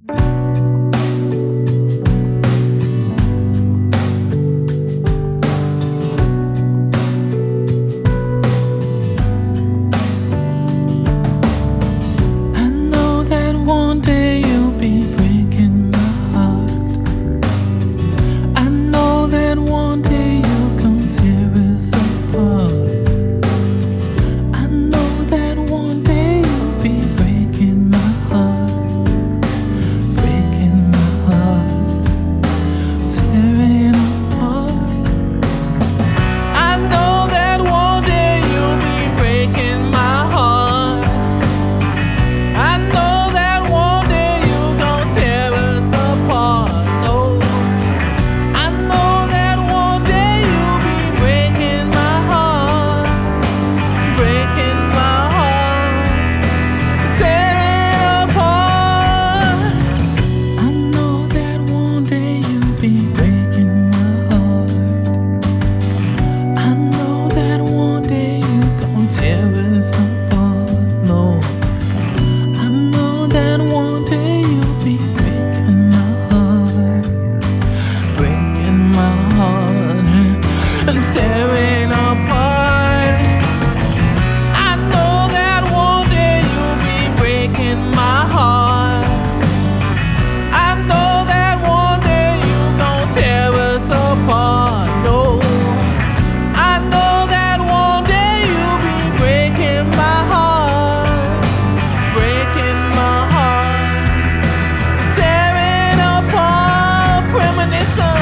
I know that one day you'll be breaking my heart. I know that one day you'll come tear us apart. I know that one day you'll be breaking my heart, breaking my heart, tearing apart. I know that one day you'll be breaking my heart. I know that one day you're gonna tear us apart. No, I know that one day you'll be breaking my heart, breaking my heart, tearing apart. I know that one day you'll be breaking my heart. I know that one day you're gonna tear us apart. No, I know that one day you'll be breaking my heart, breaking my heart, and tearing apart. I know that one day you'll be breaking my heart. I know that one day you're gonna tear us apart. No, I know that one day you'll be breaking my heart, breaking my heart, tearing apart. Premonition.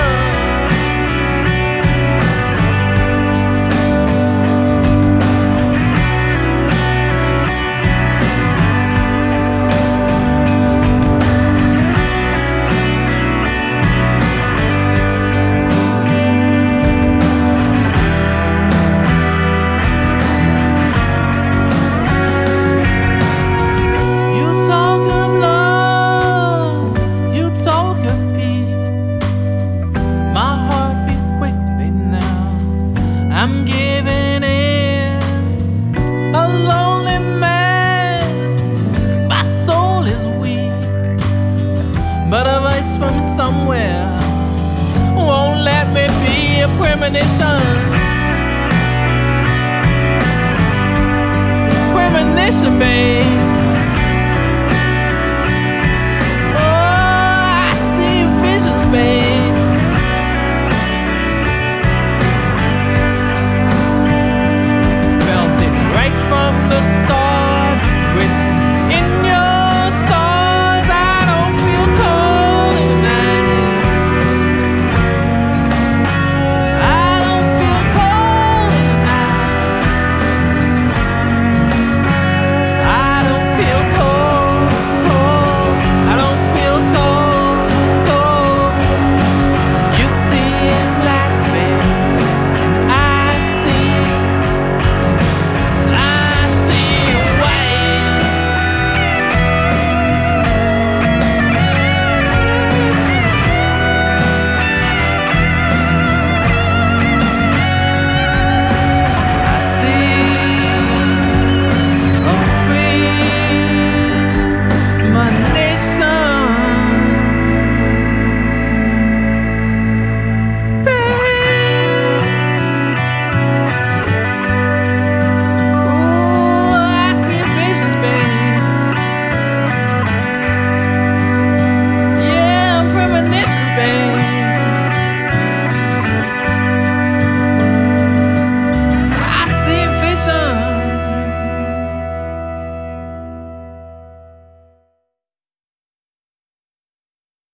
You talk of love, you talk of peace. My heart beat quickly now. I'm giving in, a lonely man. My soul is weak, but a voice from somewhere won't let me be a premonition. Premonition, babe.